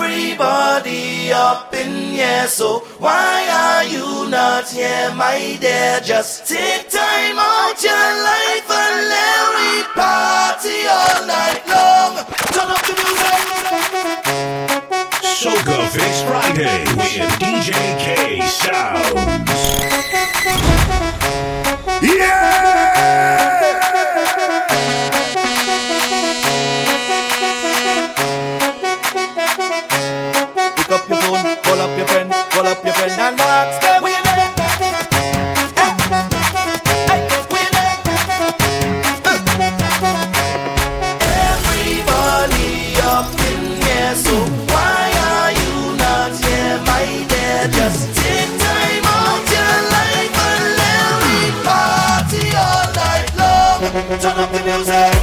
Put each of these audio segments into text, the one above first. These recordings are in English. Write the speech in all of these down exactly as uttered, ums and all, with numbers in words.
Everybody up in here, so why are you not here, my dear? Just take time out your life and let we party all night long. Turn up the music. Soca Fix Friday with D J K Sounds. Yeah! Pick up your phone, call up your friend, call up your friend and ask them where you there. Hey, hey, where you there? Everybody up in here, so why are you not here, my dear? Just take time out your life and let me party all night long. Turn up the music.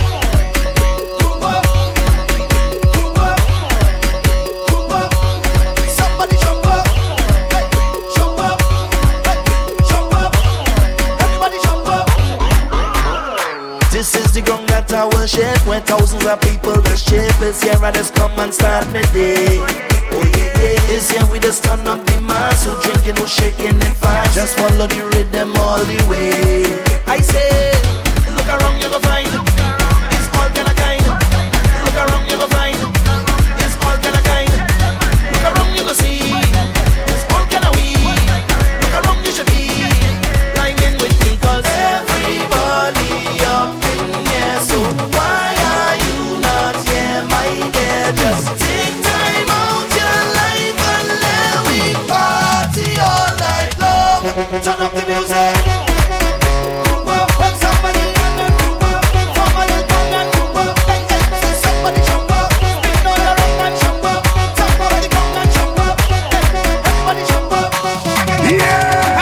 This is the ground that I will shake, where thousands of people will shape. It's here I just come and start my day. Oh yeah, yeah. It's here we just turn up the mass, who drinking, who shaking and fast. Just follow the rhythm all the way. I say, look around you go find, it's all kind of kind. Look around you go find, it's all kind of kind. Look around you go see, it's all kind of we. Look around you should be lying with me, cause everybody up. So why are you not here, my dear? Just take time out your life and let me party all night long. Turn up the music. Somebody come and somebody come and somebody jump up. Spin on the right and jump up. Somebody come and jump up. Everybody jump up. Yeah!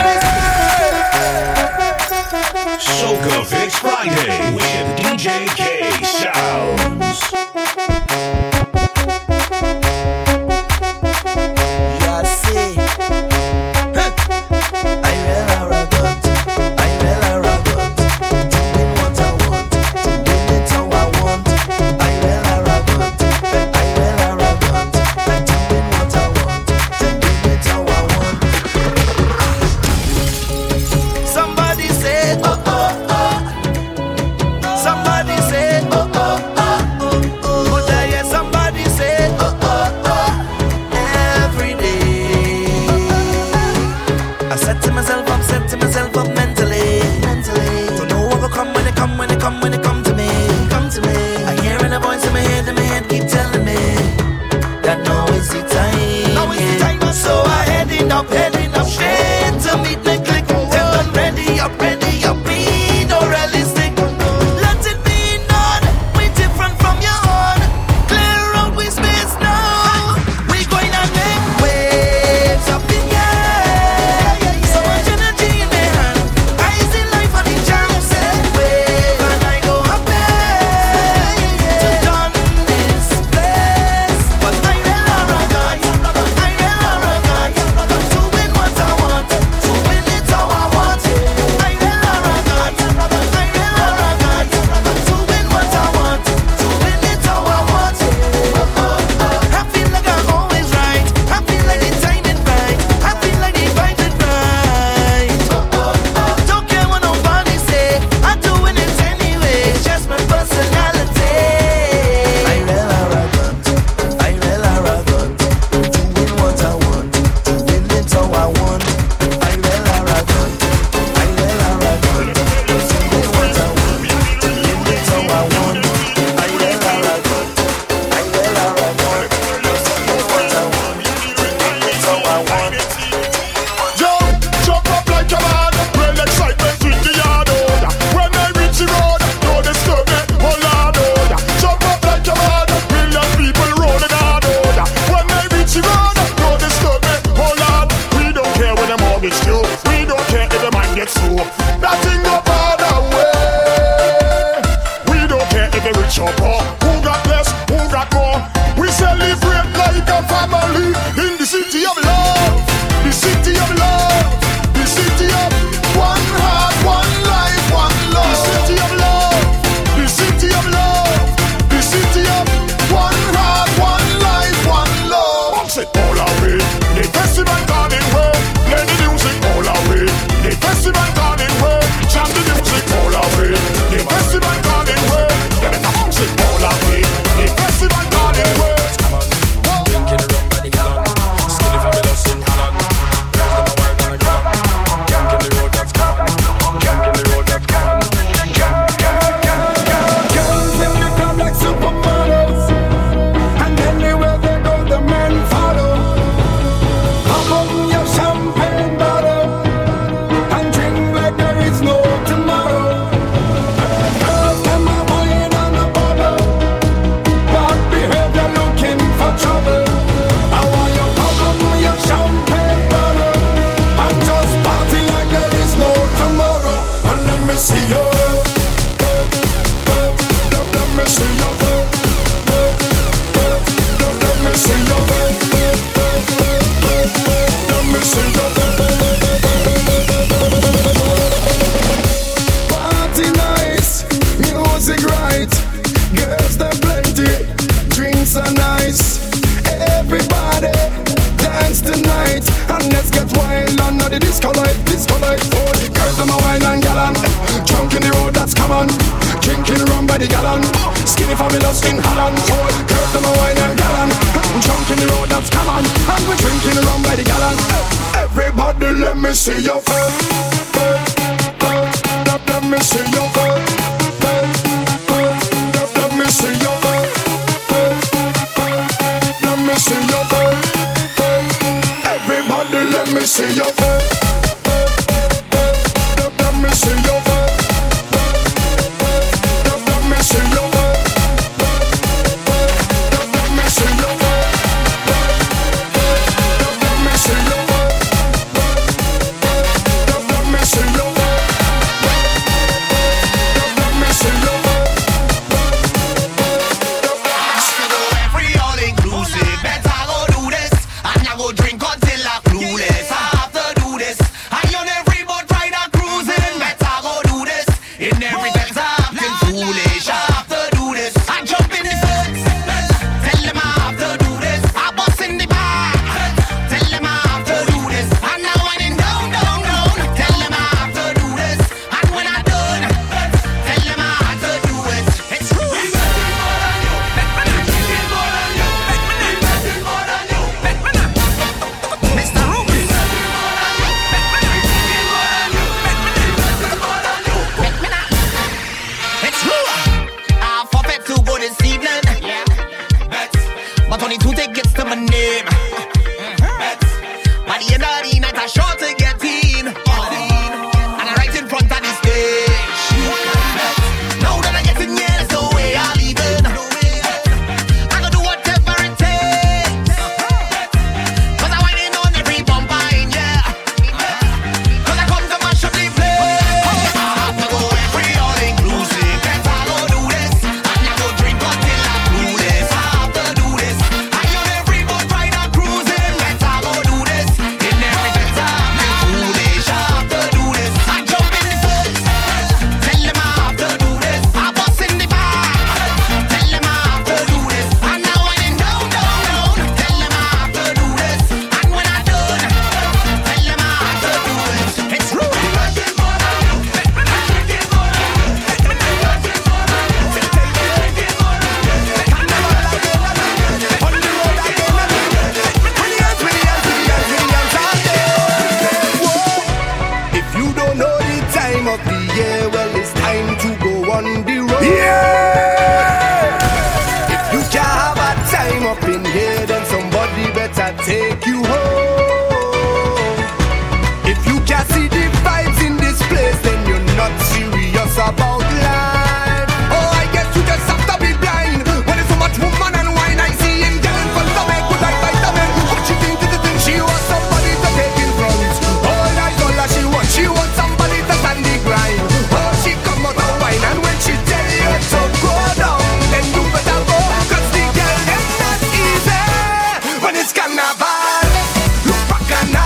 Soca Fix Friday with D J K Sounds. Yeah, see. Huh. I will arrogant. I will arrogant. Doing what I want. Doing it how I want. I will arrogant. I will arrogant. Doing what I want. Doing it how I want. Somebody said, oh, oh, oh. Somebody said, oh, oh, oh, oh, oh. Yeah, somebody said, oh, oh, oh. Every day I said to myself, I'm set to myself up mentally, mentally. Don't know what will come when it come, when it come, when it come to me, come to me. I hearing a voice in my head, in my head keep telling me that now is the time, now is the time. So I heading up, heading up straight to meet the click. Tell them ready up, ready up, be no realistic. Let it be known, we different from your own. Clear out we space now. We going to make waves up in here. So much energy in my hand. I see life on the jam set wave, and I go up there to done this place. But I will arrogant, I will arrogant. Doing what I want, doing it how I want. I will arrogant, I will arrogant. Doing what I want, doing it how I want. I feel like I'm always right. I feel like the timing right. I feel like the vibe is right. Don't care what nobody say. I'm doing it anyway. It's just my personality. I will arrogant. I will arrogant. Doing what I want. Doing it how I want. I will arrogant. I will arrogant. Doing what I want. Doing it how I want. I will arrogant. I will arrogant. Doing what I want. Doing it how I want. Jump, jump up like a man. Real excitement in the yard, oh yeah. When I reach the road, don't disturb me, oh Lord, oh yeah. Jump up like a man. Million people rolling hard, oh yeah. When I reach the road, don't disturb me, oh Lord. We don't care when the mortgage due. We don't care if the man gets through. That thing go far away. We don't care if the rich or poor. Who got less, who got more. We celebrate like a family in the city of love. The city of love. The city of one heart, one life, one love. The city of love. The city of love. The city of one heart, one life, one love. the disco light, disco light. Oh, the girls them a wine and gallon. Drunk in the road, that's common. Drinking rum by the gallon. Skinny family skin Holland. Oh, the girls them a wine and gallon. Drunk in the road, that's common. And we drinking rum by the gallon. Everybody, let me see your face. Let me see your face. Let me see your face. Let me see your face. Everybody, let me see your face. Let me see your face. Let me see your face. Let me see your face. Let me see your face. Let me see your face.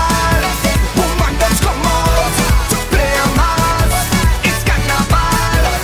Woman, just come out to play a mass. It's carnival.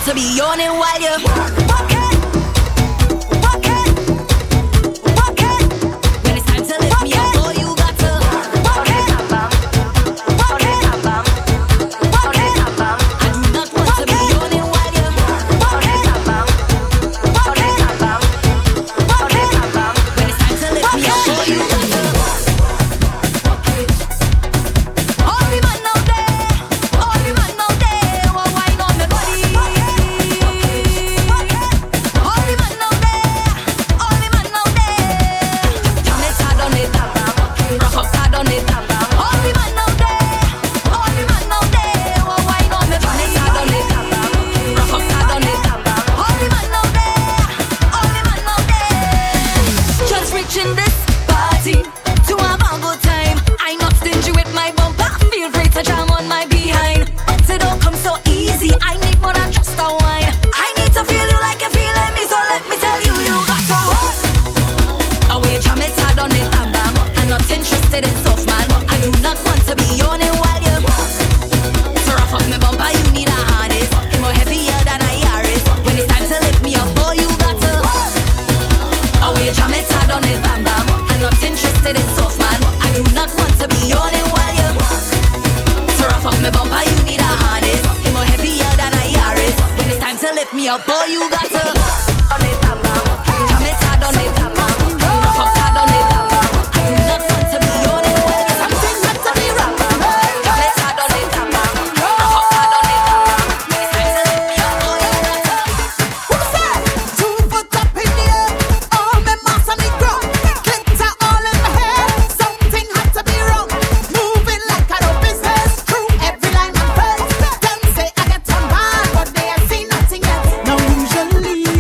to be yawning while you walk it, walk it, walk it. When it's time to lift me up, oh, you got to walk it, walk it, walk it. I do not want to be yawning while you walk it, walk it, walk it. When it's time to lift me up, oh, you got to. Boy, you got to on it, jam it hard on it, rough up hard on it. I do not want to be on it while it's something got to be wrong. Jam it hard on it, rough up hard on it. It's time to lift me up, boy, you got to. Who said? Two foot up in the air, all my mass on the ground. Glitter all in my hair, something had to be wrong. Moving like I do business, through every line of face. Them say I get a man, but they have seen nothing yet. Now usually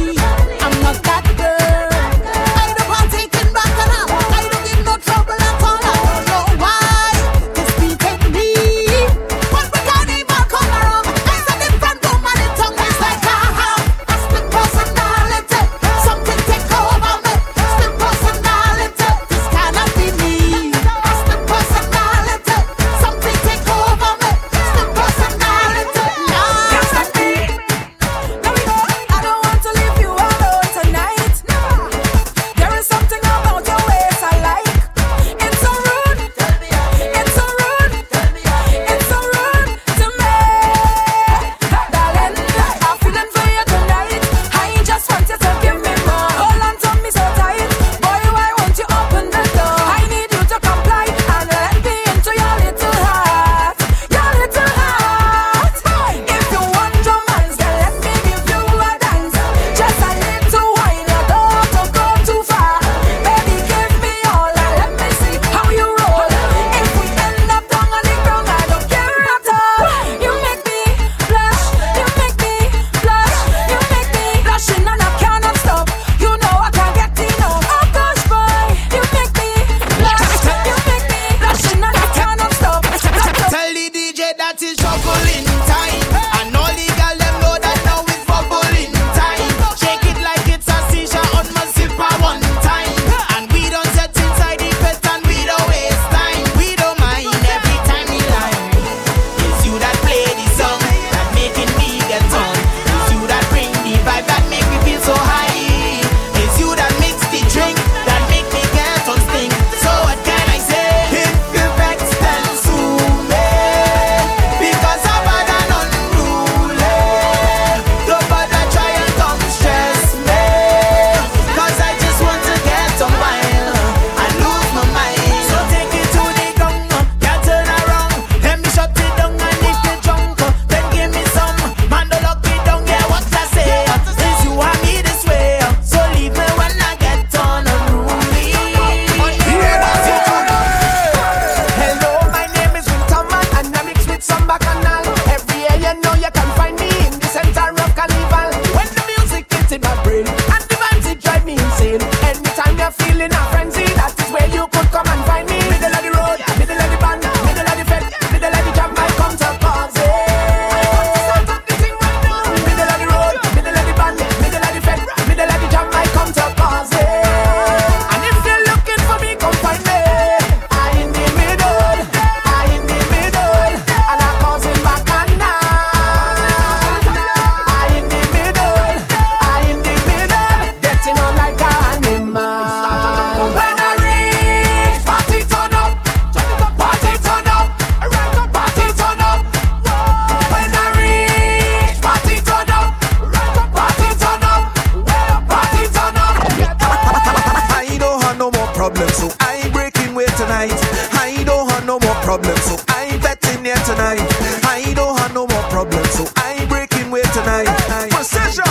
so I ain't betting here tonight. I don't have no more problems, so I ain't breaking way tonight. Precision.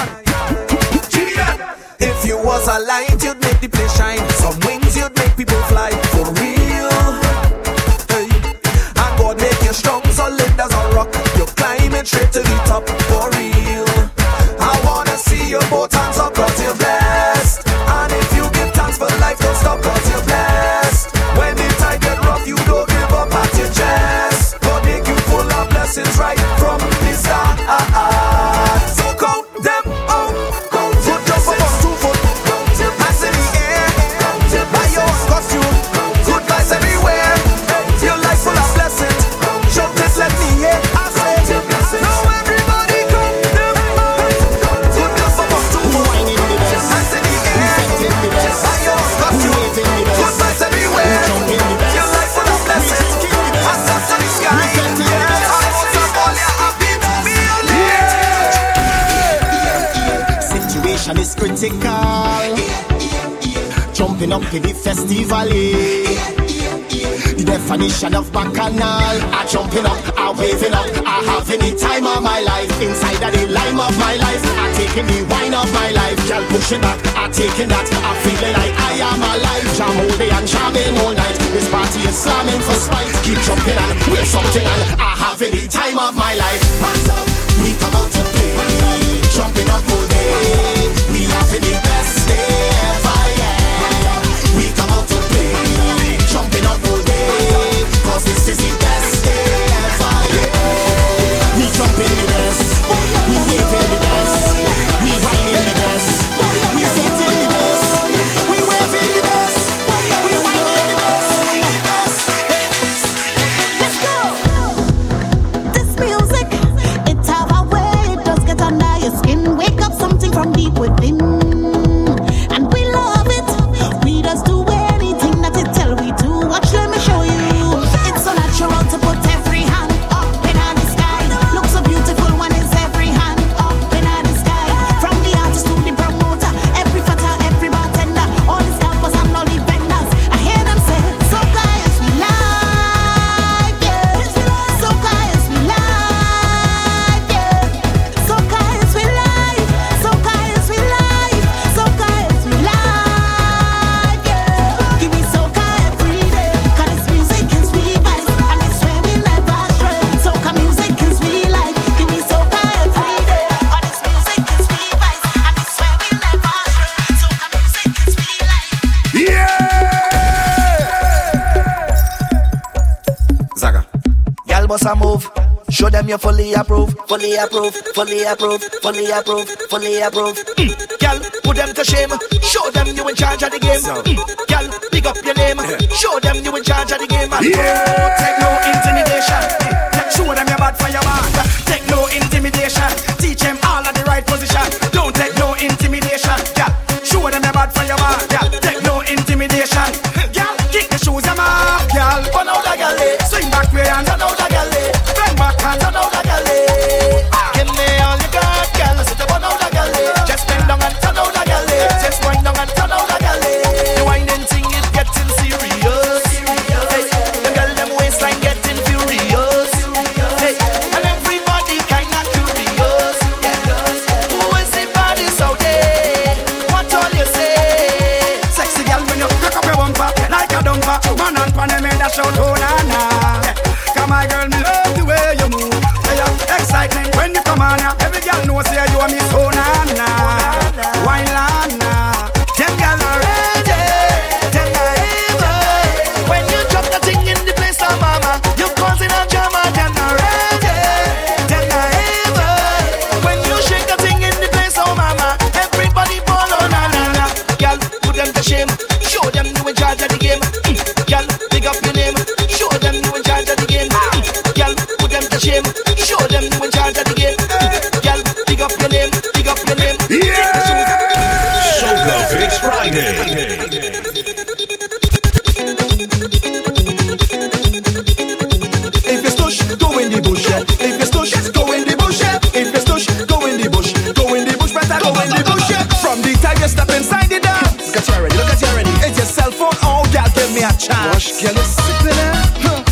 If you was a light, you'd make the place shine. Some wings, you'd make people fly for real. Hey. And God make you strong, solid as a rock. You're climbing straight to the top for real. I wanna see your both hands up, cause you're blessed. And if you give thanks for life, don't stop, cause you're blessed. When the time get rough, you don't give up at your chest. God make you full of blessings right from the start. So count them out. Put your foot on two foot, hands in the air. Buy your own costume, good vibes everywhere. Your life full of blessings. Shout this, let me hear. I say, now everybody count them out. Put your foot on two foot, hands in the air. Buy your own costume, good vibes everywhere. Your life full of blessings. Hands up to the sky. Yeah, I want to all your happy to be alive. Situation is critical. Jumping up to the festival. The definition of bacchanal. I jumping up, I waving up, I having the time of my life. Inside of the lime of my life, I taking the wine of my life. Girl pushing back, I taking that. I feeling like I am alive. Jam all day and jamming all night. This party is slamming for spite. Keep jumping and we're something and I having the time of my life. Hands up, we come out to play. Jumping up all day. We having the best day ever, yeah. We come out to play. Jumping up all day. Cause this is the best day ever, yeah. We jumping the best. We waving the best. We whining the best. We sitting the best. We waving the best. We whining the best. Let's go. This music, it have a way, it does get under your skin. Wake up something from deep within. And we love it. We just do anything that it tell we to. Watch, let me show you. It's so natural to put every hand up in the sky. Looks so beautiful when it's every hand up in the sky. From the artist to the promoter, every fatter, every bartender, all the scalpers and all the vendors. I hear them say, so guys we like, yeah. So guys we like, yeah. So guys we like, so guys we like, so guys we like, yeah. Give me soca every day, 'cause this music is sweet vibes, and it's where we never stray. Soca music is we like. Give me soca every day, 'cause this music is sweet vibes, and it's where we never stray. Soca music is we like. Zaga. Y'all must a move. Show them you fully approve, fully approve, fully approve, fully approve, fully approve. Mm. Y'all put them to shame. Show them you in charge of the game. Mm. Y'all pick up your name. Show them you in charge of the game. And don't take no intimidation. Mm. Show them you're bad for your man. Take no intimidation. Teach them all at the right position. Don't take no intimidation. Y'all show them you're bad for your man. Y'all take no intimidation. Y'all kick the shoes them off. Y'all burn out the galley. Swing back way and turn out the galley. Bend back and turn out the galley. Give me all you got, girl. So burn out the galley. Just bend down and turn out the galley. Just wind down and turn out the galley. The whining thing is getting serious. Hey, the girl them waistline getting furious. Hey, and everybody kinda curious. Who is the baddest out there? What all you say? Sexy girl when you pick up your bumper like a dumper. Man and pan them in that shout, oh na na. Come on girl, me love the way you move. Hey, uh, excitement when you come on. uh, Every girl knows say you are me so na na. Why na na? Them girl are ready. Them are evil. When you drop the thing in the place of mama, you causing a drama. Them are ready. Them are evil. When you shake the thing in the place of mama, everybody ball on na na na. Girl, put them to shame. Show them you in charge of the game. Mm. Girl, pick up your name. Show them you in charge of the game. Mm. Girl, put them to shame. Show them you in charge of the game. Mm. Girl, pick up your name. Pick up your name. Soca Fix Friday. If you stush, go in the bush. yeah. If you stush, go in the bush. yeah. If you stush, go in the bush. Go in the bush, better go in the bush. yeah. From the time you step inside the dance. Look at you already, look at you already. It's your cell phone, oh, girl, give me a chance. Girl, you sit there, huh? And then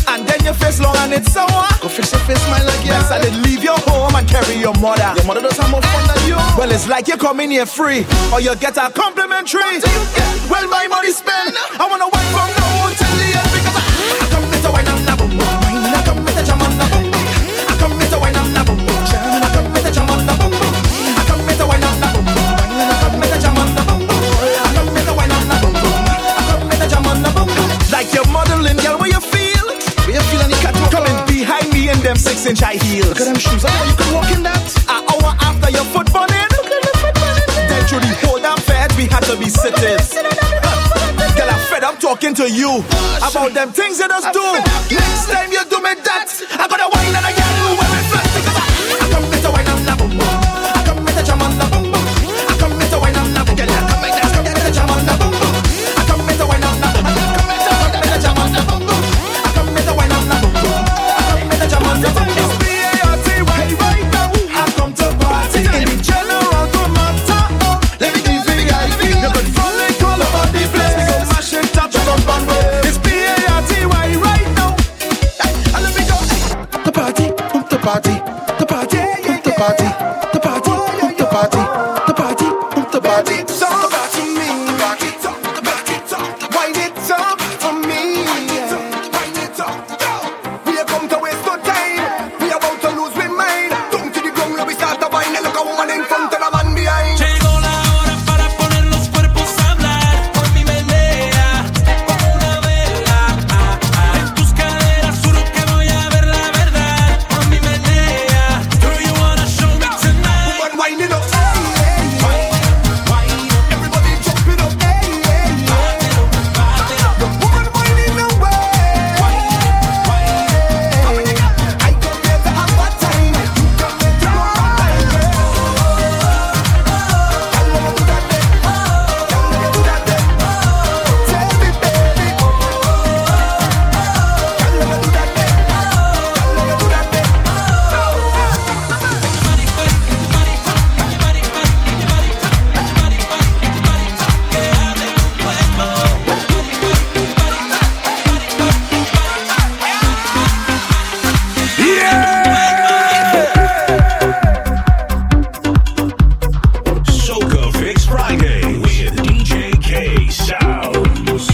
your face long and it's sour. Go fix your face, smile like yes. I did leave your home and carry your mother. Your mother does have more fun than you. Well, it's like you come in here free, or you get a complimentary. Well, my money spent. I wanna wine from now till the end because I, I come with a wine and a boom boom. I come with a jam and a boom boom. I come with a wine and a boom boom. I come with a jam and a boom boom. I come with a wine and a boom boom. I come with a jam and a boom boom. I come with a wine and a boom boom. I come with a jam and a boom boom. Like you're modeling, girl, where you feel? Where you feel any cat coming behind me in them six inch high heels? Look at them shoes. I know you can walk in that. An hour after your foot bunning. Look at the foot bunning. Then through the whole damn fed, we had to be sitting. Girl, I'm fed up talking to you about them things you just do. Next time you do me that, I gotta wine and I get you when we flex. Because I, I come with a wine and a boom boom. I come with a jam and a boom boom. I come with a wine and a boom boom. I come with a jam and a boom boom. I come with a wine and a boom boom. I come with a jam and a boom boom. I come with a wine and a boom boom. I come with a jam and a boom boom. It's B A R T Y right now. I come to party in the general to matter. Let me give you the I P. You could follow all over the place. It's B A R T Y right now. And let me go. The party, pump the party, the party, pump the party, the party, pump the party, the party, pump the party. Talk about to me, party, talk the party, talk. Wind it up for me, wind it up. We are come to waste no time. We are about to lose we mind. Down to the ground where we start to wind. Look a woman in front and a man behind. Llegó la hora para poner los cuerpos a hablar. Por mi menea, como una vela. Ah, ah. En tus caderas juro que voy a ver la verdad. Por mi menea, do you wanna show me tonight? Woman wind it up, hey, hey, hey. Everybody jump it up, hey, hey, hey. The woman winding away. I come here to have a time. You come here to go right. Girl, let me do that day. Girl, let me do that day. Tell me, baby. Girl, let me do that day. Girl, let me do that day. Soca Fix Friday with D J K Sounds.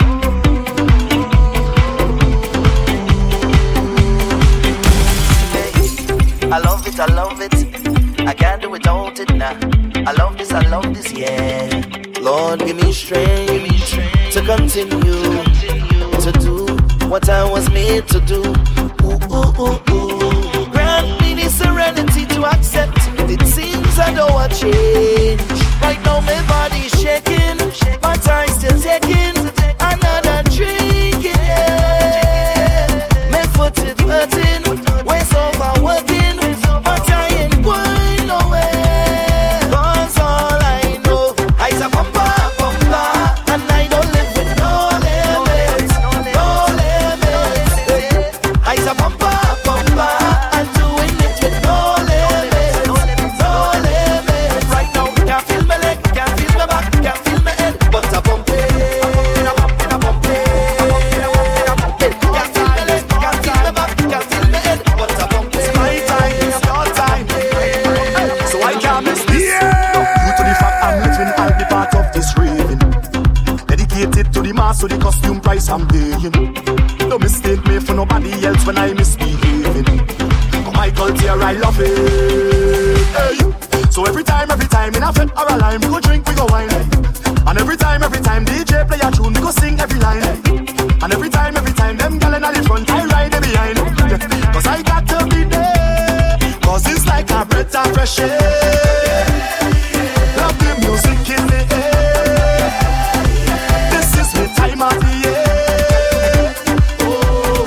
I love it, I love it. I can't do without it now. I love this, I love this, yeah. Lord, give me strength to continue to do what I was made to do. Ooh, ooh, ooh, ooh. Grant me the serenity to accept. It seems I don't want change. Right now my body's shaking, but I'm still taking another drink, yeah. My foot is hurting, waist overworking, but I ain't going nowhere. 'Cause all I know is a bumper, bumper, and I don't live with no limits, no limits. I's a bumper, bumper, I'm doing it with no limits, no limits. Right now, can't feel my leg, can't feel my back, can't feel my head, but I bump it, I bump it, I bump it, I bump it. Can't feel my leg, can't feel my back, can't feel my head, but I bump it. It's my time, it's your time, so I can't miss this. Due to the fact I'm living, I'll be part of this raving. Dedicated to the mass, so the costume price I'm paying. No mistake me for nobody else when I misbehaving. Oh, my culture, I love it. Hey. So every time, every time in a fit or a line, we go drink, we go wine. And every time, every time D J play a tune, we go sing every line. And every time, every time them gal in the front, I ride them behind. Cause I got to be there. Cause it's like a breath of fresh air. Love the music in the air. This is the time of the year. Oh,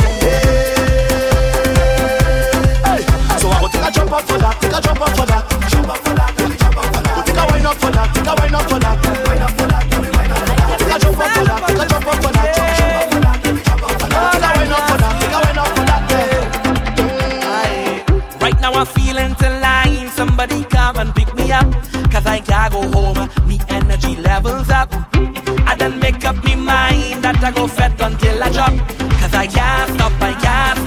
yeah. Hey. So I go take a jump up for that, take a jump up for that, jump up for that, jump up for that. Go take a wine up for that, take a wine up for that, wine up for that, wine up for that. Take a jump up for that, take a jump up for that, jump up for that, jump up for that. Take a wine up for that, take a wine up for that. Right now I'm feeling to line. Somebody come and pick me up, 'cause I can't go home. Me energy levels up. I done make up me mind that I go fed until I drop. 'Cause I can't stop, I can't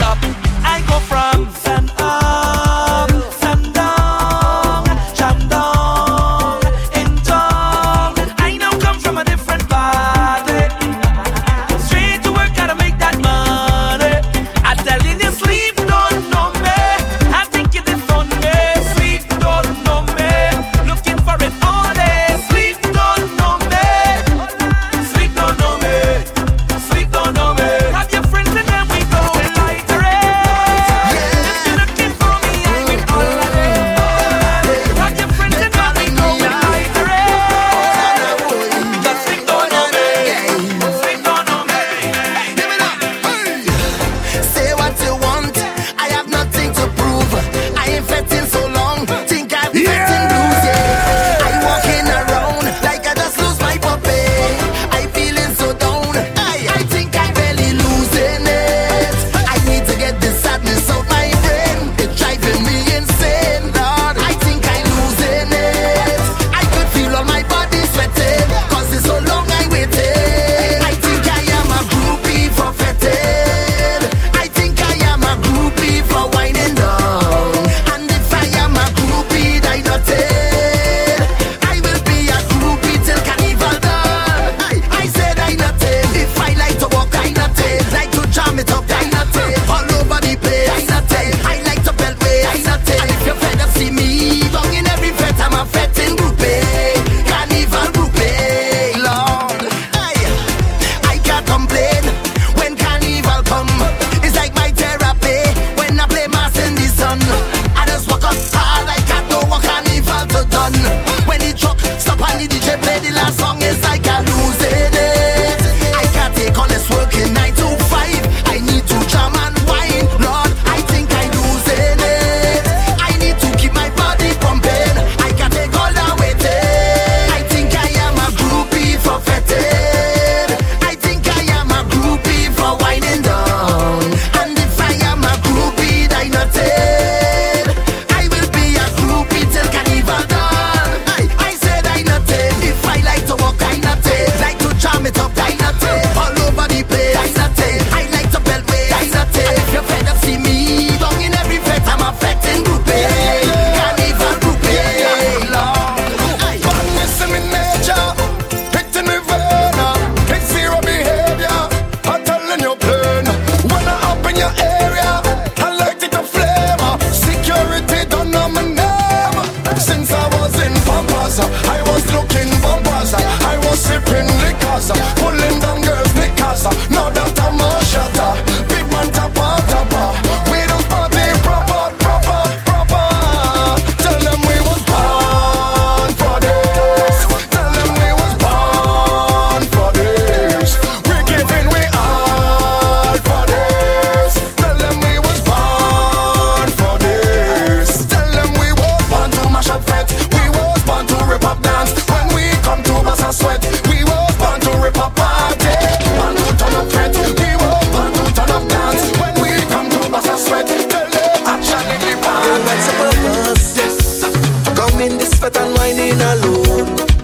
popping liquors, pulling down girls' knickers. Now that I'm a shutter, big man tapper, tapper. We don't party proper, proper, proper. Tell them we was born for this. Tell them we was born for this. We giving we all for this. Tell them we was born for this. Tell them we was born to mash up fete. We was born to rip up dance. When we come to bust a sweat, we was born to rip up party. Born to turn up fete. We was born to turn up dance. When we come to bust a sweat, tell them actually we born. What's the purpose? Yes. To come in this fete and whining alone.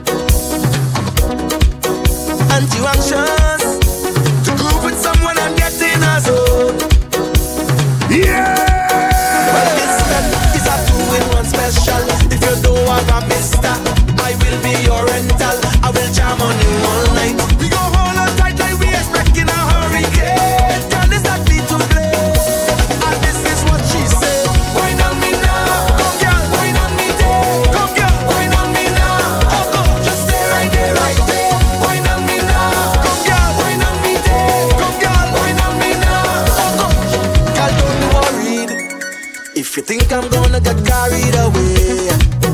And you anxious to groove with someone and get in a zone. Yeah. Well, this fete is a two-in-one special. If you don't have a mister, I will be your rental. I will jam on you all night. We go hold on tight like we expecting a hurricane. Girl, this not be to play. And this is what she said. Wine on me now, come girl, wine on me there. Come girl, wine on me now. Oh, go, just stay right there, right there. Wine on me now, come girl, wine on me there. Come girl, wine on me now. Oh, go, girl, don't be worried. If you think I'm gonna get carried away,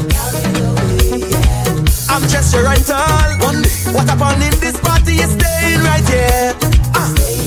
I'm just your rental. One day, what happened in this party is staying right here. Ah.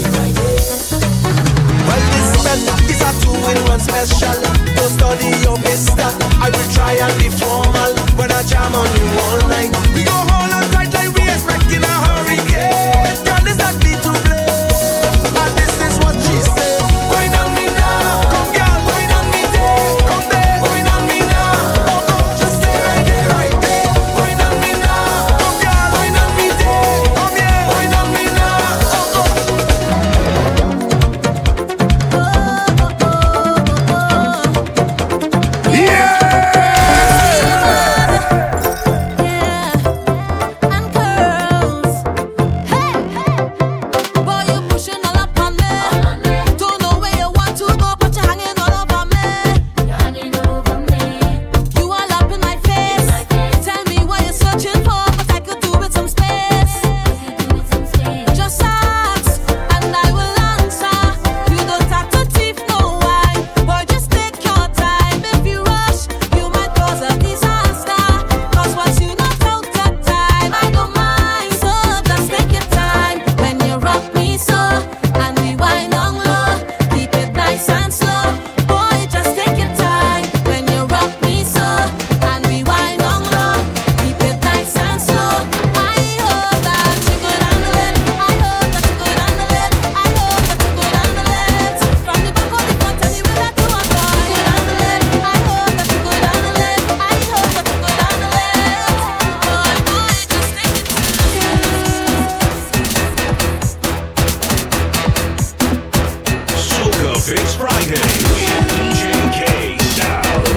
Well, this fete is a two-in-one special. Don't study your mister. I will try and be formal when I jam on you all night. We go hold on tight like we expecting a hurricane. Girl, this not be to play. And this is what she said. Wine on me now, come girl, wine on me there. Come there, wine on me now. Oh, go, just stay right there, right there. Wine on me now, come girl, wine on me there. Come here, wine on me now. Oh, go. And curls. Hey, boy, you pushing all up on me. Don't know where you want to go, but you're hanging all over me. You all up in my face. Tell me what you're searching for, but I could do with some space. Just ask, and I will answer. You don't have to thief no wine. Boy, just take your time. If you rush, you might cause a disaster. Cause once you knock out that time, I don't mind. So just take your time when you rock me so. And we wind on low. Keep it nice and slow. Boy, just take your time when you rock me so. And we wind on low. Keep it nice and slow. I hope that you could handle it. I hope that you could handle it. I hope that you could handle it. From the back of the front and you will not do a boy. You could handle it. I hope that you could handle it. I hope that you could handle it. Boy, boy, just take your Soca Fix Friday with D J K Sound.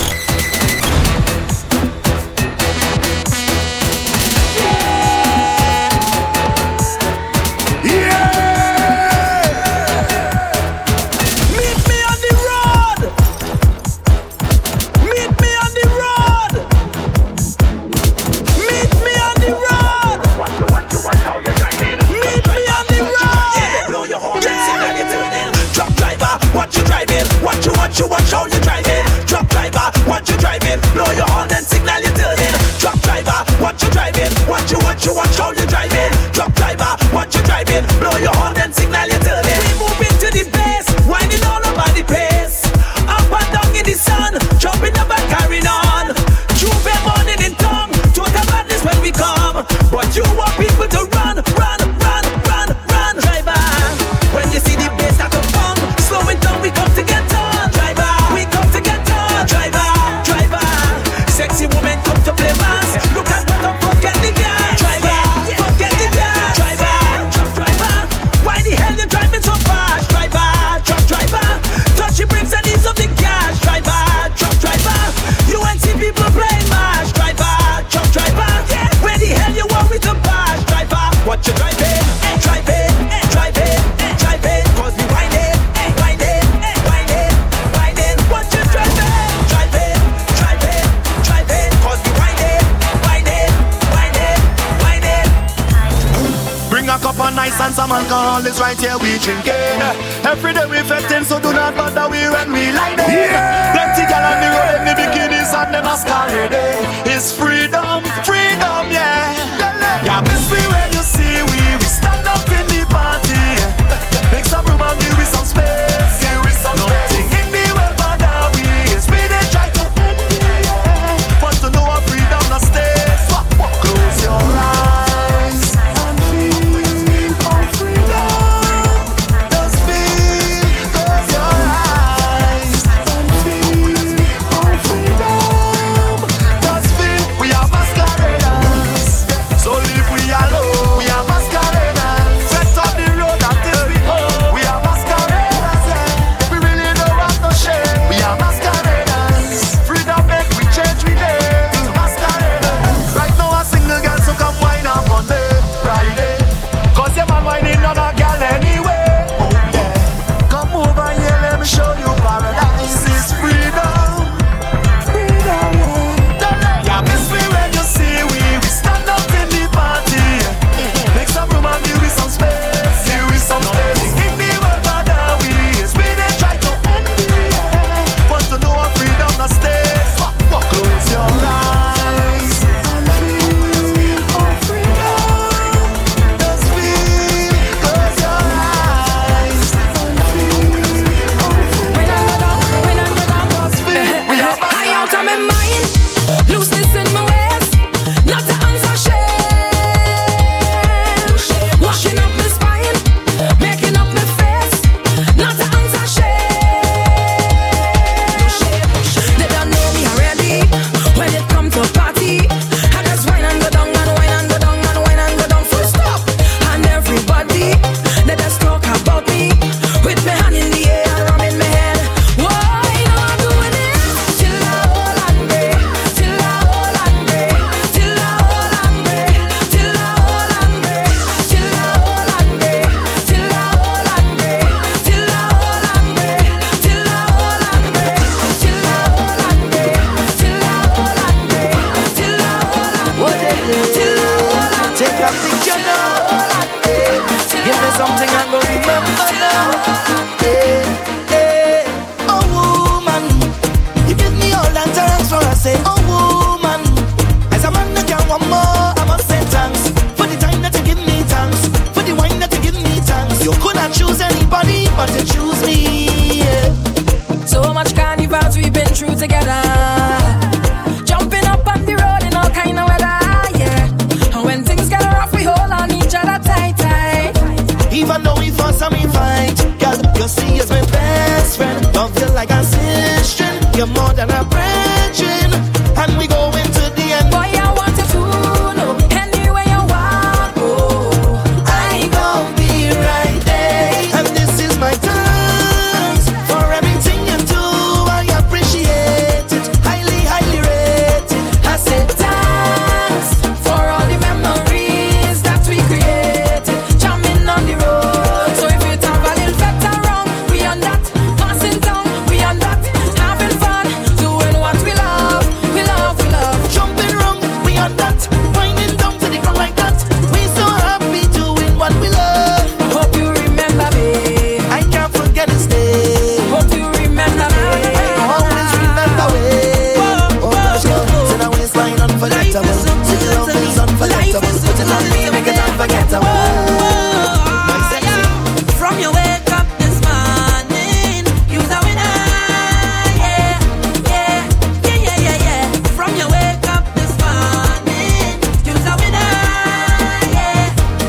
Meet me on the road. Meet me on the road. Meet me on the road. Meet me on the road. Blow your horn and signal you turning. Truck driver, what you driving? What you what you watch how you driving? Truck driver, what you driving? Blow your horn and signal you turning. Truck driver, what you driving? What you what you watch how you driving? Truck driver, what you driving? Blow your horn and signal you turning. We moving to the base, winding all over the place. Up and down in the sun, jumping up and carrying on. Juve morning in tongue, total madness when we come. But you want people to run, run, run, run, run. Driver, when you see the bass start to bump, slow it down, we come to get on. Driver, we come to get on. Driver, driver, sexy woman come to play mass. Look at what I'm forgetting, yeah. Driver, some alcohol is right here we drinking. Every day we fetting, so do not bother we when we light it. Yeah. Plenty gal on the road in the bikinis and them masquerade. It's freedom, freedom, yeah. Yeah, miss me when you see we, we stand up in the party. Make some room and give me some space. Give me some Nothing space. In the way bother we, it's we they try to end me. Want to know our freedom not stays. Close your eyes and feel our freedom. Just feel, close your eyes and feel our freedom. Just feel, we are masqueraders. So live we alone, we are masqueraders. Set up the road and this we go. We are masqueraders, yeah. We really don't have no shame. We are masqueraders. Freedom make we change we day. Masqueraders. Right now a single girl so come wine up on the Friday. Cause your man whining on a girl anyway. Oh yeah. Come over here, let me show you paradise is freedom. Freedom, yeah. Yeah, miss me when you see we, we stand up in the party. Make some room and give me some space. Give me some space. In the world bother we, it's we they try to end me. Want to know our freedom not stays. Close your eyes and feel our freedom. Just feel, close your eyes and feel our freedom. Just feel, we are I out of my mind, looseness in my waist, not to answer shame. Washing up my spine, making up my face, not to answer shame. They don't know me already. When it comes to party, I just wine and go down and wine and go down and wine and go down full stop. And everybody, they just talk about me with my hand in the air and rum in my head. Why you know I'm doing it? Till I hold and break, till I hold and break, till I hold and break, till I hold and break, till I hold and break, till I hold and break, till I hold and break, till I hold and break, till I hold and break, till I hold and break, till I hold and What break, it is? till I hold and Take a picture now. Hey, give me something I'm gonna remember now. Hey, hey, oh woman, you give me all that thanks for I say, oh woman. As a man that can want more, I must say thanks for the time that you give me thanks, for the wine that you give me thanks. You could not choose anybody, but you choose me. Yeah. So much carnivals we've been through together. Jumping up on the road in all kind of weather, yeah. And when things get rough, we hold on each other tight, tight. Even though we fuss and we fight, girl, you see as my best friend. Don't feel like a sister, you're more than a brethren. And we go into the end. Boy, I want you to know, anywhere you want, oh, I gon' be right there. And this is my thanks for everything you do. I appreciate it, highly, highly rate it. I said thanks for all the memories that we created, jamming on the road. So if you have a little better wrong, we on that, passing down, we on that, having fun, doing what we love, we love, we love. jumping wrong, we on that, winding down to the ground like that. We so happy doing what we love. Hope you remember me. I can't forget this day. Hope you remember me. Always remember way. Oh gosh, girl, so now it's fine unforgettable. So your love is unforgettable. Put it on me, make it unforgettable. My sexy. From your wake up this morning, you're the winner. Yeah, yeah, yeah, yeah, yeah, yeah. From your wake up this morning, you're the winner. Yeah,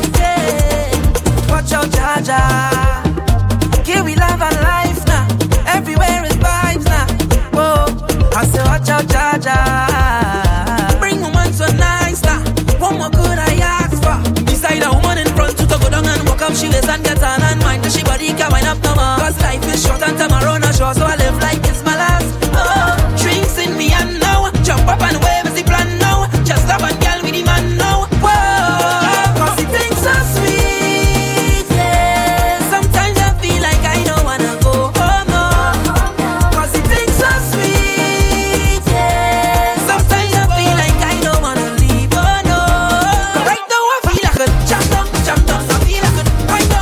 yeah. Watch out, Jaja. Here we love and life now. Everywhere is vibes now. Whoa, I say watch out, Jaja. Bring woman so nice now. What more could I ask for? Beside a woman in front to go down and walk up, she waist and get on and mind. Cause she body can wind up no more. Cause life is short and tomorrow not sure. So I live like it's my last. Oh, drinks in me and now. Jump up and wave is the plan now. Just love and girl with the man now. Whoa, cause the things so sweet, yeah. Sometimes I feel like I don't wanna go home, no. Cause the things so sweet, yeah. Sometimes I feel like I don't wanna leave, oh no. Right now I feel like a jump down, jump down. I feel like a right now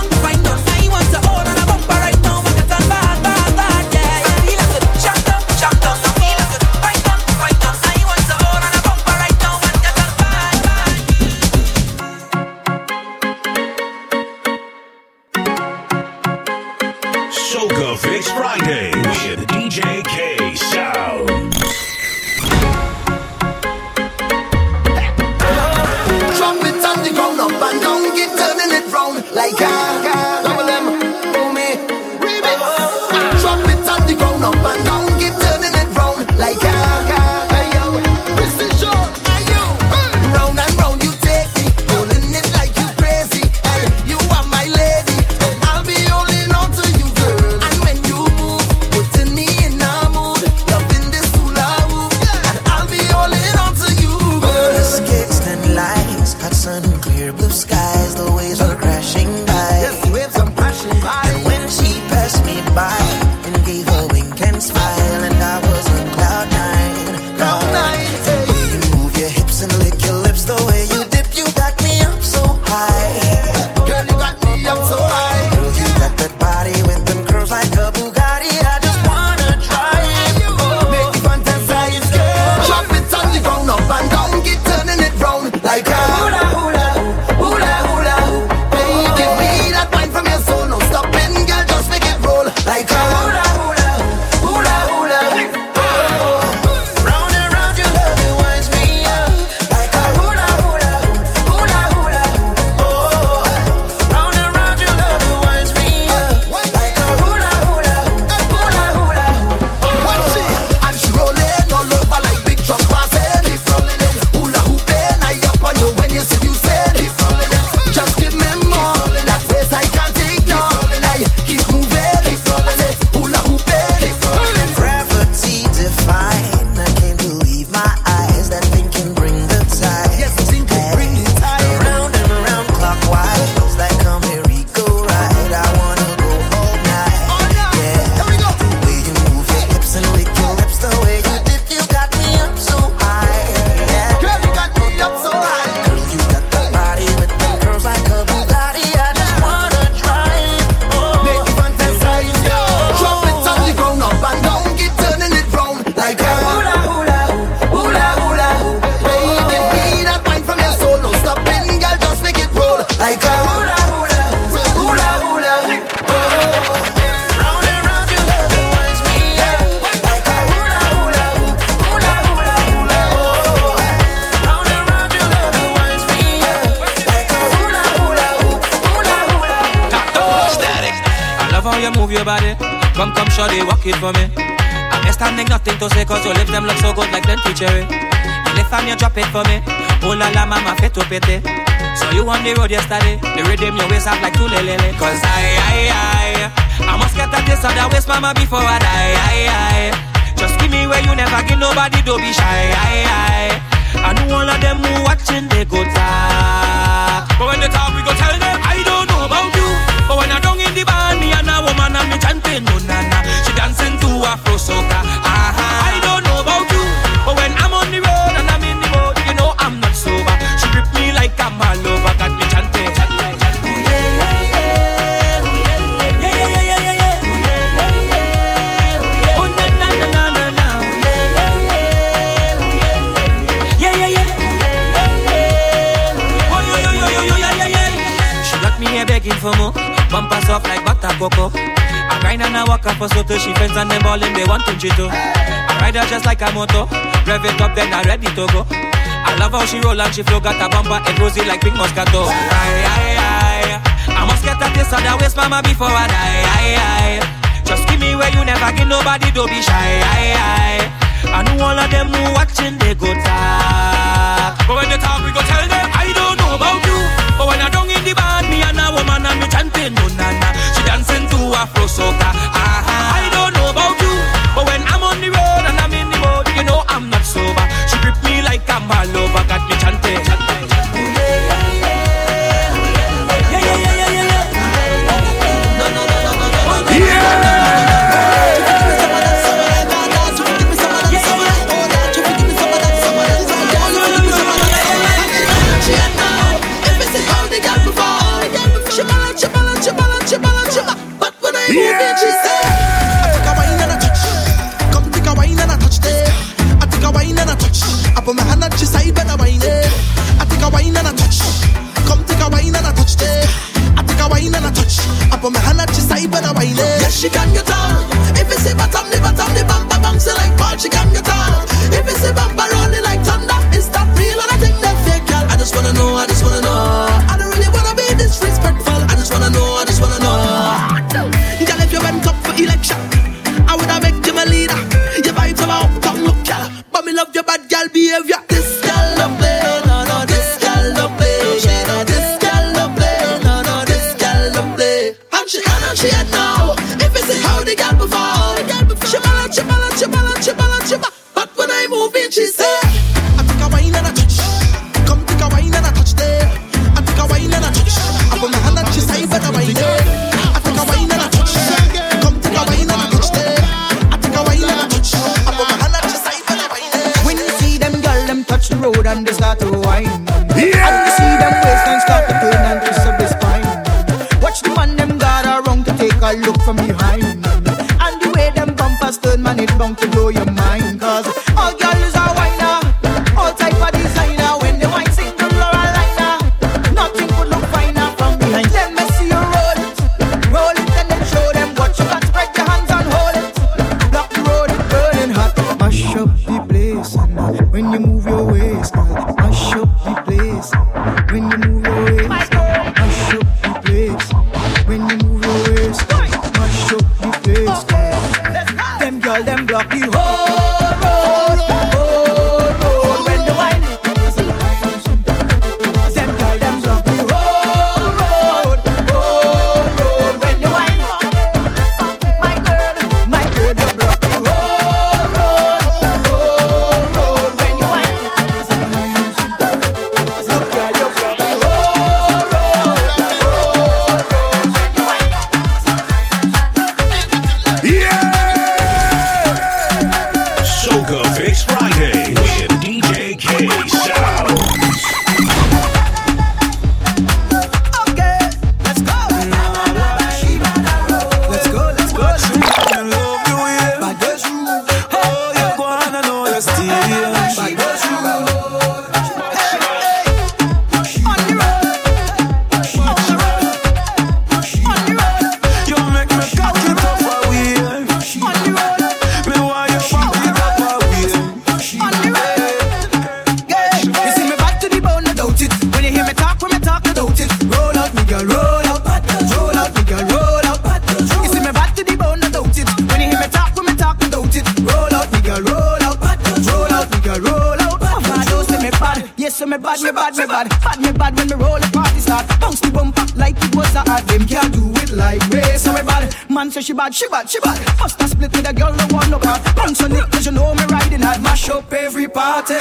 your body. Come, come, shorty, walk it for me. I'm just standing, nothing to say, cause your lips them look so good like plenty cherry. You lift and you drop it for me. Oh la la, mama, fit to pity. So you on the road yesterday, the rhythm your waist up like two lele. Cause I, I, I, I must get a taste of that waist, mama, before I die. I, I, just give me where you never give nobody, don't be shy. I, I, I know all of them who watching, they go talk. But when they talk, we go tell them, I don't know about you. But when I don't in the band, me and a woman and me chanting, no nana. She dancing to Afro soca. Uh-huh. I don't know about you. But when I'm on the road and I'm in the boat, you know I'm not sober. She grip me like I'm all over, got me chanting. chanting, chanting. Yeah, yeah, yeah, yeah, yeah, yeah, yeah, yeah, yeah, yeah. Oh na na na na na na. Yeah, yeah, yeah, yeah. Oh yo yo yo yo yo yeah yeah yeah. She got me here begging for more, bumpers off like butter cocoa. I grind and I walk up for so till she friends and them ballin', they want to cheat too. I ride her just like a moto, rev it up then I ready to go. I love how she roll and she flow, got a bumper and rosy like pink Moscato. Aye, aye, aye. I must get a taste of that waist, mama, before I die. Aye, aye. Just give me where you never give nobody, don't be shy. Aye, aye. I know all of them who watching, they go talk. But when they talk, we go tell them, I don't know about you. But when I don't in the band, me and a woman and me chanting, no nana. She dancing to Afro soca. Uh-huh. I don't know about you. But when I'm on the road and I'm in the boat, you know I'm not sober. She grip me like I'm all over, got me chanting, chanting, chanting. Yeah, yeah, yeah, yeah, yeah, yeah. No, no, no, no, no, no. Yeah. Yeah. She said, I take a wine and a touch. Come take a wine and a touch there. I take a wine and a touch. I put my hand at your side when I wine it. I take a wine and a touch. Come take a wine and a touch there. I take a wine and a touch. I put my hand at your side when I wine it. Yes, she can get on. If it's a bottom, the bottom, the bumper bouncing like ball, she can get on. If it's a bumper rolling like thunder, is that real or I think that fake, girl? I just wanna know, I just wanna know. I don't really wanna be disrespectful. I just wanna know, I just wanna know. Girl, if you went up for election, I woulda make you my leader. Your vibes are up, tongue look, girl. But me love your bad girl behavior. This girl don't play, no, no. This girl don't play, no. This girl don't play, no, no. This girl don't play. And she and and she and now. If it's how the girl before, she balance, she balance, she balance, she balance, she balance. But when I move in, she say, I take a wine and a touch. Come take a wine and a touch there. I take a wine and a touch. I put my hand at your side when I wine there. I take a wine and a touch. Come take a wine and a touch there. I take a wine and a touch. I put my hand at your side when I wine there. When you see them girl, them touch the road and they start to whine. Yeah. And you see them waistline start to turn and twist up the spine. Watch the man them got around to take a look from behind. And the way them bumpers turn, man, it bound to blow your mind. Cause all girls are whiner, all type of designer. When they whine single or a liner, nothing could look finer from behind. Let me see you roll it, roll it and then show them what you got. Spread your hands and hold it. Block the road, it's burning hot. Mash up the place, and uh, when you move your waist, uh, mash up the place. When you move your waist, mash up the place. When you move your waist, mash up the place. Them girl, them block the whole road, whole road. When they whine, them girl, them block the whole road, whole road. When they whine, my girl, my girl, them block the whole road, whole road. When you whine, look girl, you block the whole road, whole road. When you whine. Yeah! So out it, roll out, nigga, roll out, roll out, nigga, roll out. Papa don't say me bad, yes, so me bad, me bad, me bad, bad, me bad when me roll the party start. Bounce the bumper like it was a hard. Them can't do it like me, so me bad. Man say she bad, she bad, she bad. Must have split with a girl, no one no part. Bounce on it, cause you know me riding hard. Mash up every party.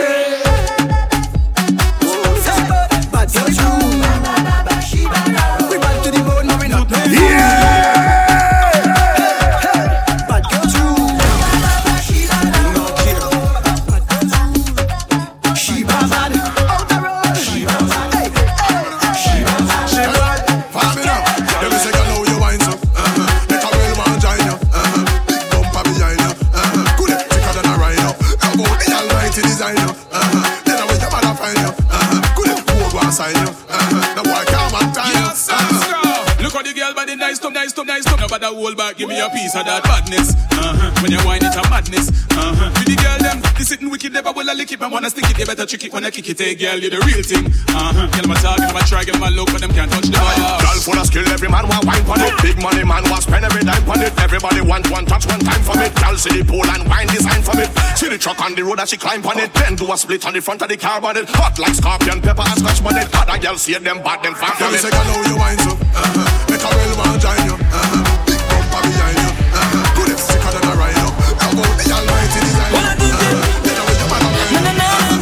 Bad girl true. We bad to the bone, no we not. Yeah. Nice to nice to nice to nobody hold back, give me a piece of that badness. Uh-huh. When you whine it a madness. Uh-huh. With the girl them, they sitting wicked, never will I lick it. Man wanna stick it, they better trick it when I kick it. Hey girl, you the real thing. Uh-huh. Girl, my talk, girl, my try, girl, my look, but them can't touch the fire. Girl full of skill, every man want wine on it. Big money man want spend every dime on it. Everybody want one touch, one time from it. Girl see the pole and wine design from it. See the truck on the road that she climb on it. Then do a split on the front of the car on it. Hot like scorpion, pepper and scotch on it. Other girl see them bad, them fat from it. Girl say, girl, how you wine so? Uh-huh. Make a real man join you. Uh-huh. Big bumper behind you. Uh-huh. Good it sicker than a rhino. How about the almighty design? Uh-huh. Then I will you man a rhino.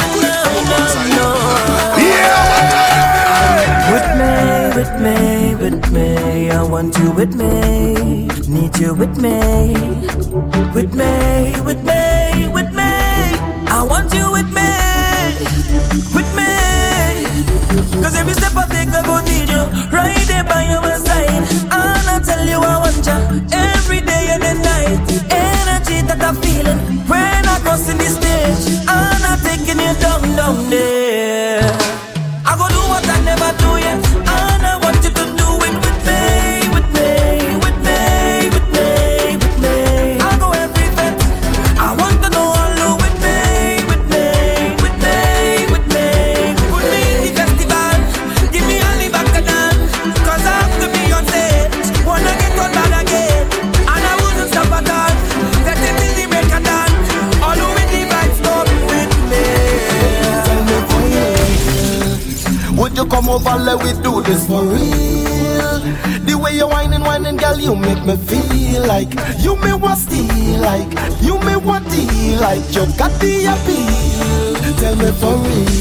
With me, with me, with me, I want you with me, need you with me, with me, with me, with me, I want you with me, with me, cause every step I take I go need you, right there by your side, and I tell you I want you, every day and the night, the energy that I'm feeling, when I cross in the stage, and I'm taking you down, down there. I go do what I never do yet, and I want you to do it with me, with me, with me, with me, with me. I go everywhere. I want to know all you with me, with me, with me, with me. Put me in the festival, give me a live back dance, cause I have to be on stage. Wanna get on bad again, and I wouldn't stop at all. Set it till the break of dawn. All who with the vibes come with me. Tell me for you. Would you come over, let we do this for real? The way you whining, whining, girl, you make me feel like you me want steal, like you me want deal, like you got the appeal. Tell me for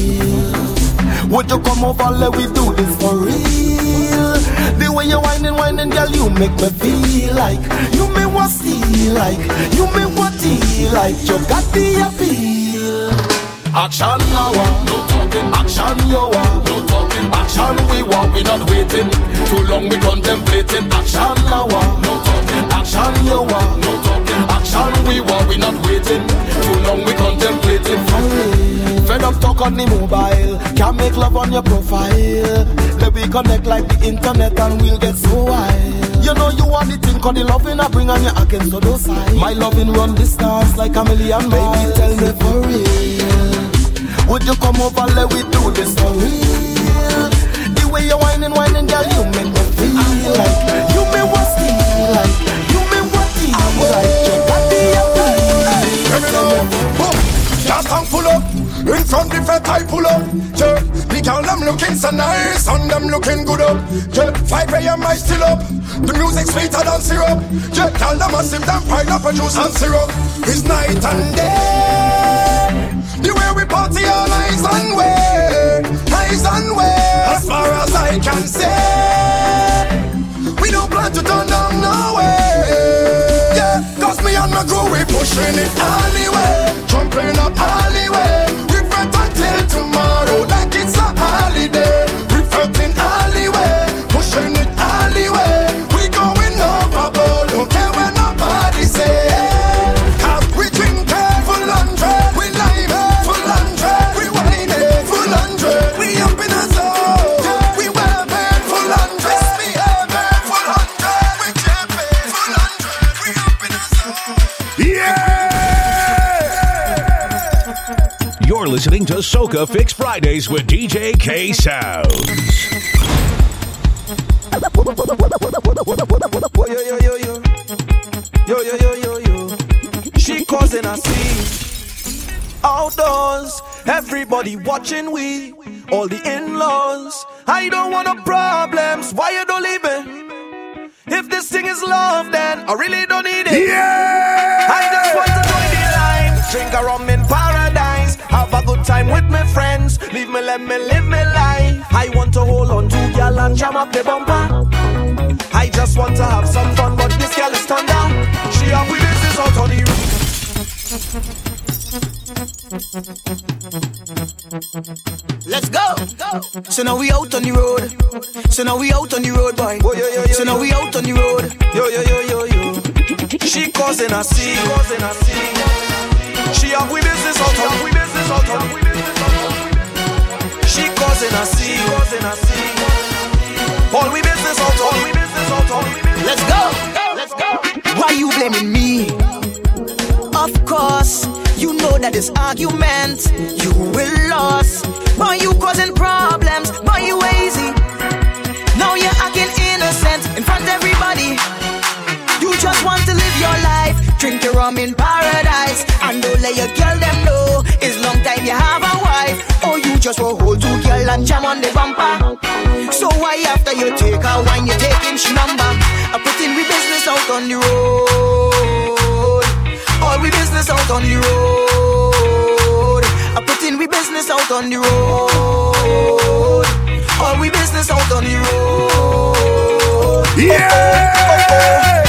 real. Would you come over, let we do this for real? The way you whining, whining, girl, you make me feel like you me want steal, like you me want deal, like you got the appeal. Action now, no talking. Action you want, no talking. Action we want, we not waiting. Too long we contemplating. Action now, no talking. Action you want, no talking. Action we want, we not waiting. Too long we contemplating. Fed up talk on the mobile, can't make love on your profile. Let we connect like the internet and we'll get so wild. You know you want the thing, cause the loving I bring on your against the other side. My loving run distance like a million miles. Baby, tell me for real. Would you come over, let we do this for real? The way you're whining, whining, girl, you make me feel like you may want steal, like you may want steal, like you got the appeal. Let me know. Just tongue full up, in front the fat I pull up. Yeah, the girl them looking so nice, and them looking good up. Yeah, five a.m. I still up. The music's sweeter than syrup. Yeah, girl them massive, them pile up a juice and syrup. It's night and day. The way we party all nice and way, nice and way. As far as I can say, we don't plan to turn down no way. Yeah, cause me and my crew, we pushing it all the way, jumping up all the way. We fret until tomorrow like it's a holiday. We fretting all the way, pushing it all the way. We going overboard, don't care what nobody say. Cause we drink full hundred, we live full hundred, we wine it full hundred, we up in a zone, we well paid full hundred, we have it full hundred, we jumping full hundred, we up in a zone. Yeah! You're listening to Soca Fix Fridays with D J K Sounds. Yo, yo, yo, yo. Yo, yo, yo, yo, yo. She cause causing a scene. Outdoors, everybody watching we, all the in-laws. I don't want no problems, why you don't leave it? If this thing is love, then I really don't need it. Yeah! I just want to join the line, drink a rum in paradise, have a good time with my friends, leave me, let me live my life. I want to hold on to girl and jam up the bumper. I just want to have some fun, but this girl is thunder. She have with business out on the roof. Let's go. So now we out on the road. So now we out on the road, boy. Oh, yo, yo, yo, so now yo. we out on the road. Yo, yo, yo, yo, yo. She causing a scene, causing a scene. She have we business out on, we business out on, we business out on. She causing a scene, causing a scene. All we business out on, we business out on. Let's go. Let's go. Why you blaming me? Of course, you know that this argument you will lose. Boy, you causing problems, boy, you lazy. Now you're acting innocent in front of everybody. You just want to live your life, drink your rum in paradise, and don't let your girl them know it's long time you have a wife. Or you just will hold two girl and jam on the bumper. So why after you take her wine, you taking she number? I put in we business out on the road. All we business out on the road. I put in we business out on the road. All we business out on the road. Yeah! Oh, oh, oh.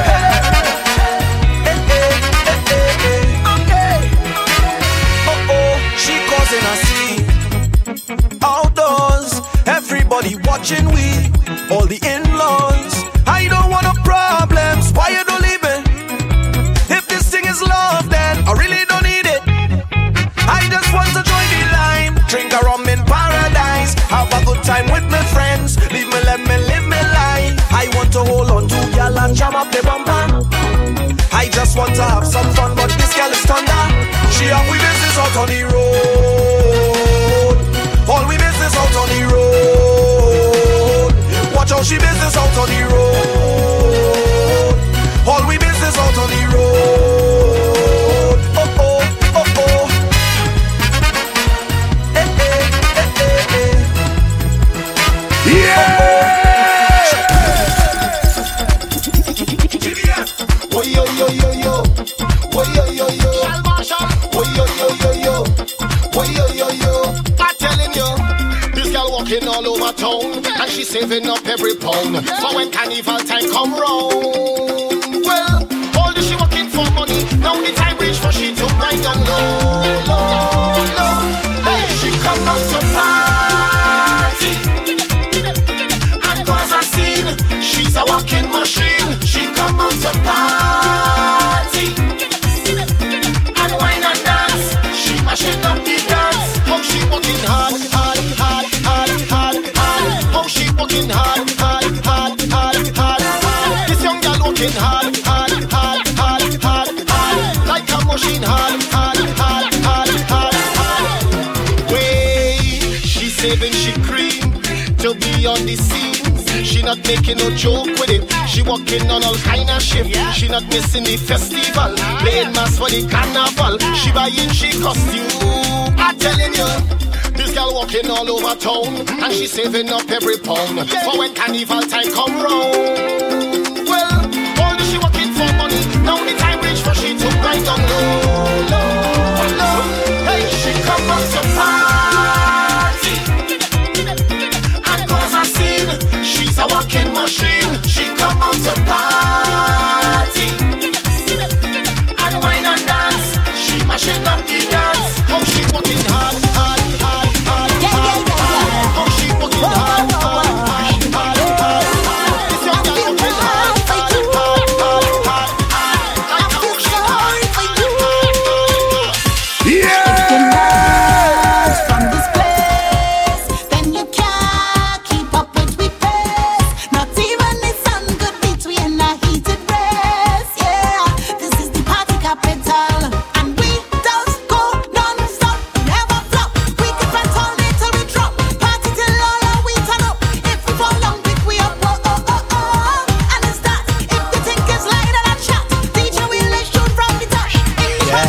Outdoors, everybody watching we, all the in-laws. I don't want no problems, why you don't leave it? If this thing is love, then I really don't need it. I just want to join the line, drink a rum in paradise, have a good time with my friends, leave me, let me live my life. I want to hold on to girl and jam up the bumper. I just want to have some fun, but this girl is thunder. She have we business out on the road. All we business out on the road. Watch how she business out on the road. All we business out on the road. Oh oh, oh oh. Eh eh, eh eh, eh. Yeah! Oh yo yo yo yo. Oh yo yo yo. Oh yo yo yo yo. Oh yo yo yo. I'm telling you, this girl walking all over town, and she's saving up every pound for when carnival time come round. Well, all this she working for money, now the time reach for she to ride down low, low, low. Hey, she come out to party and cause a scene. She's a walking machine. She come out to party and wine and dance. She mashing up the dance. How she working hard, hard, hard, hard, hard, hard. How she working hard, hard, hard, hard, hard, hard. This young girl working hard, hard, hard, hard, hard, hard. Like a machine, hard, hard, hard, hard, hard, hard. Wait, she saving she cream to be on the scene. She not making no joke with it. She working on all kind of shift. She not missing the festival, playing mass for the carnival. She buying she costume. I'm telling you, this girl walking all over town, and she saving up every pound for when carnival time come round. Well, all this she working for money, now the time reach for she to ride down low, low, low. Hey, she come out to party and cause a scene. She's a walking machine. She come out to party and wine and dance. She mashing up the dance. How she working hard, hard, hard, hard, hard, hard. How she working hard, hard, hard, hard, hard. This young girl working hard, hard, hard, hard, hard, hard. Like a machine, hard, hard, hard, hard. Yeah! From this place, then you can't keep up with we pace. Not even the sun could beat we in a heated race. Yeah, this is the party capital, and we just go non-stop, never flop. We can fight all day till we drop. Party till all our we turn up. If we fall down, pick we up. Oh oh oh oh. And it's that. If the think is light and a chat, D J will let shoot from the top. In the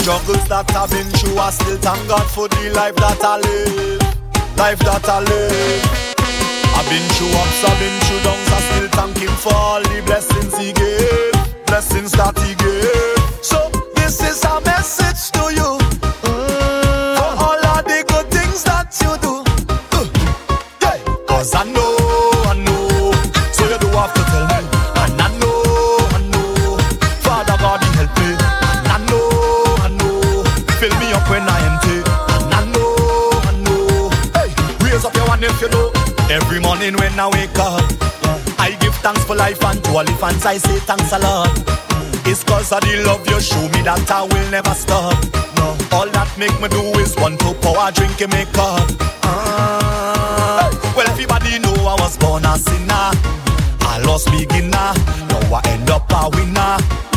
struggles that I've been through, I still thank God for the life that I live. Life that I live. I've been through ups, I've been through downs, I still thank Him for all the blessings He gave. Blessings that He gave. So this is a message to you, mm, for all of the good things that you do. uh, yeah. Cause I know, I know, so you do have to tell me. And I know, I know, Father God He help me. And I know, I know, fill me up when I empty. And I know, I know, hey, raise up your hand if you know. Every morning when I wake up, I give thanks for life, and to all the fans I say thanks a lot. It's cause of the love you show me that I will never stop. No, all that make me do is want to pour a drink and make up. Ah, well, everybody know I was born a sinner, I lost beginner, now I end up a winner.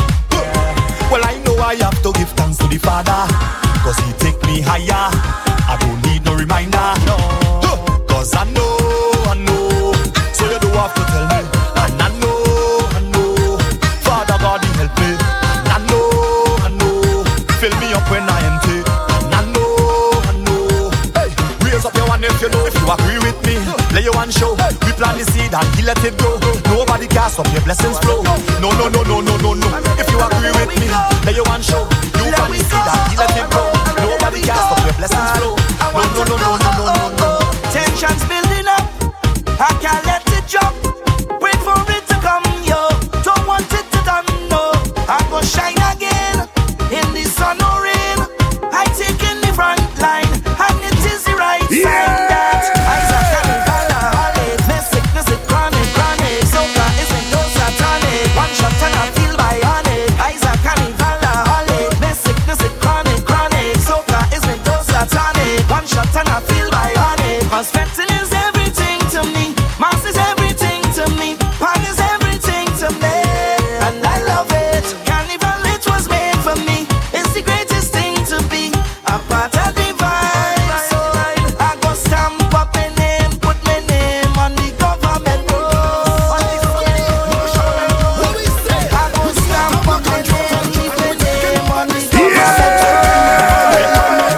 Well, I know I have to give thanks to the Father, cause He take me higher. I don't need no reminder, no. Cause I know, I know, so you don't have to tell me. And I know, I know, Father God He help me. And I know, I know, fill me up when I empty. And I know, I know, hey, raise up your hand if you know. If you agree with me, lay your hand show. We plant the seed and He let it grow. Nobody can stop your blessings flow. No, no, no, no, no, no, no. If you agree with me, lay your hand show. You plant the seed and He let it grow. Nobody can stop your blessings flow. No, no, no, no, no, no, no, no. Tension's building up, I can't let it drop. Wait for it to come, yo. Don't want it to done, no. I go shine again in the sun or rain. I take in the front line, and it is the right sign that Isaac Carnival, holiday, music, music, chronic, chronic. Soca isn't no satanic. One shot and I feel bionic. Isaac Carnival, holiday, music, music, chronic, chronic. Soca isn't no satanic. One shot and I feel bionic. Cause fentanyl is everything to me, mass is everything to me, pan is everything to me, and I love it. Carnival, it was made for me, it's the greatest thing to be a part of the vibe. So I go stamp up my name, put my name on the government road. I go stamp up my name, keep my name on the government road.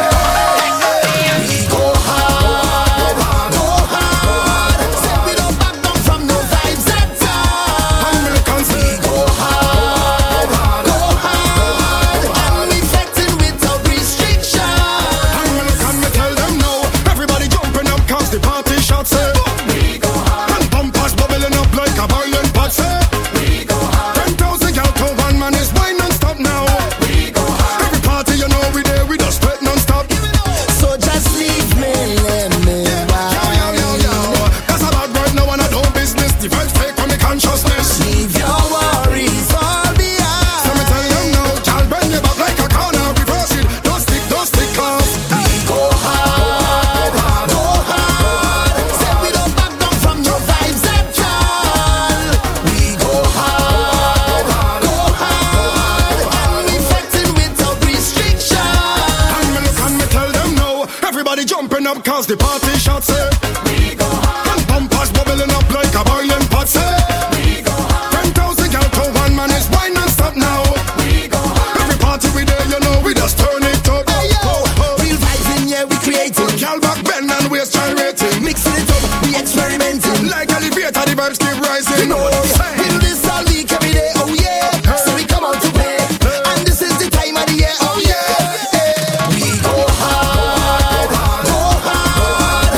Cause the party shot say we go hard, and bumpers bubbling up like a boiling pot say we go hard. Ten thousand gal to one man is wine non stop now. We go hard. Every party we there, you know we just turn it up. Hey, yo. Oh, oh. Real vibes in here, we creating. Gal back bend and waist gyrating, mixing it up, we experimenting. Like elevator, the vibes keep rising. You know what I'm saying? We do this all week every day. Oh yeah, hey. So we come out to play, hey. And this is the time of the year. Oh yeah, hey. We go hard.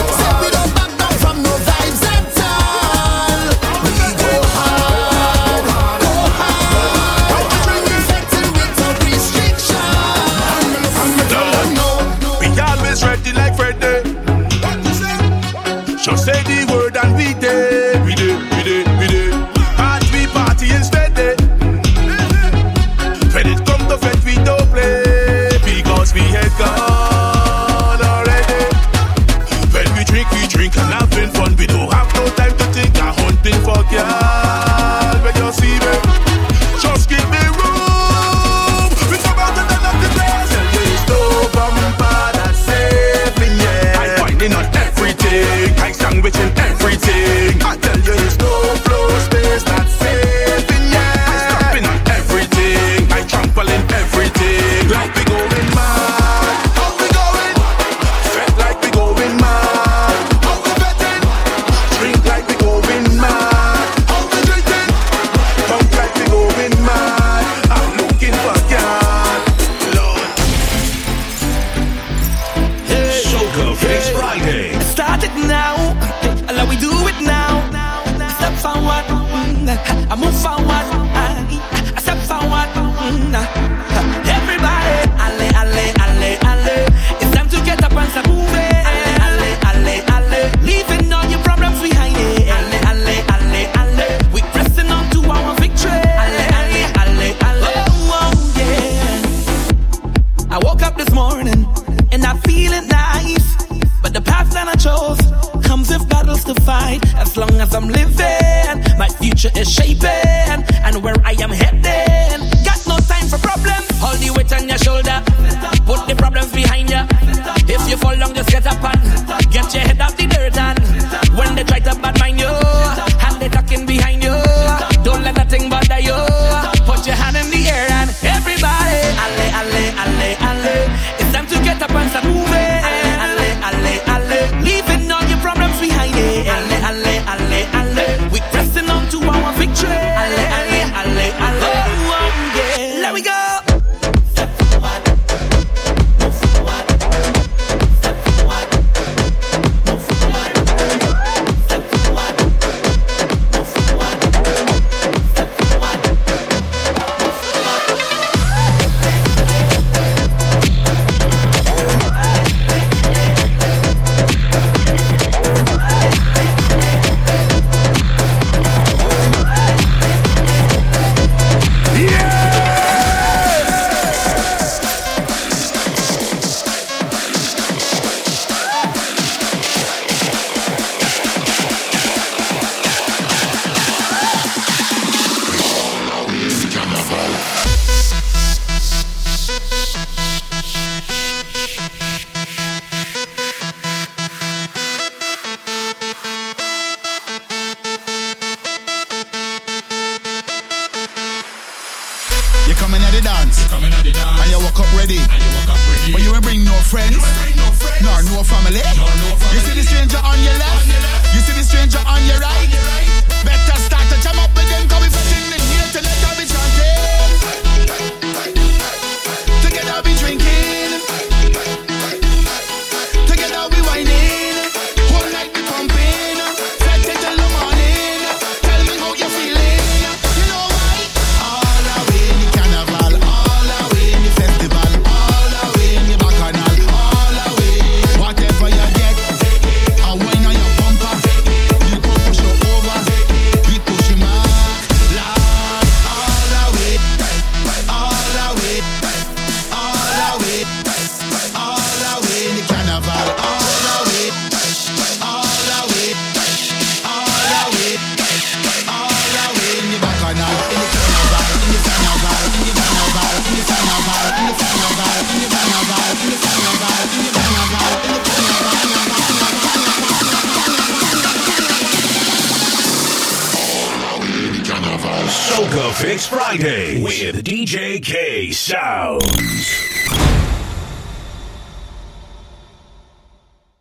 Mm, everybody, alle, alle, alle, alle. It's time to get up and start moving. Alle, alle, alle, alle. Leaving all your problems behind it. Alle, alle, alle, alle. We pressing on to our victory. Alle, alle, alle, alle. Oh, oh, yeah. I woke up this morning and I feeling nice, but the path that I chose comes with battles to fight. As long as I'm living, my future is shaping, and where I am heading, got no time for problems. Hold the weight on your shoulder, put the problems behind you. If you fall down, just get up and get your head out the dirt. And when they try to bad mind you, and they talking behind you, don't let that thing bother you. Put your hand in the air and everybody, alle, alle, alle, alle. It's time to get up and start moving. Alle, alle, alle, leaving all your problems behind it. Alle, alle, alle, alle. We pressing on to our victory. Alle, alle, alle, alle. Oh, oh, yeah. Let me go. Step forward. Move forward. Step forward. Move forward. Step forward. Move forward. Step forward. You coming at the dance, Coming at the dance. and you walk up ready. And you walk up ready. But you ain't bring no friends, You ain't bring no friends. nor no family. Nor no family. You see the stranger on your left, On your left. you see the stranger on your right. your right. Better start to jam up with them, cause we fetting in here to let them be chanting. Together we drinking, together we whining, whole night we pumping, set it till the morning. Tell me how you feeling. You know why? All the way in the carnival, all the way in the festival, all the way in the bacchanal, all the way. Whatever you get, a wine on your bumper. You go push you over, we push him out. Lord, all the way, all the way, all the way, all the way in the carnival, all the way, all the way, all the way, all the way in the bacchanal, in the carnival, in the carnival, in the carnival, in the carnival, in the carnival, in the carnival, in the carnival, in the carnival, in the Soca Fix Friday with D J K Sounds.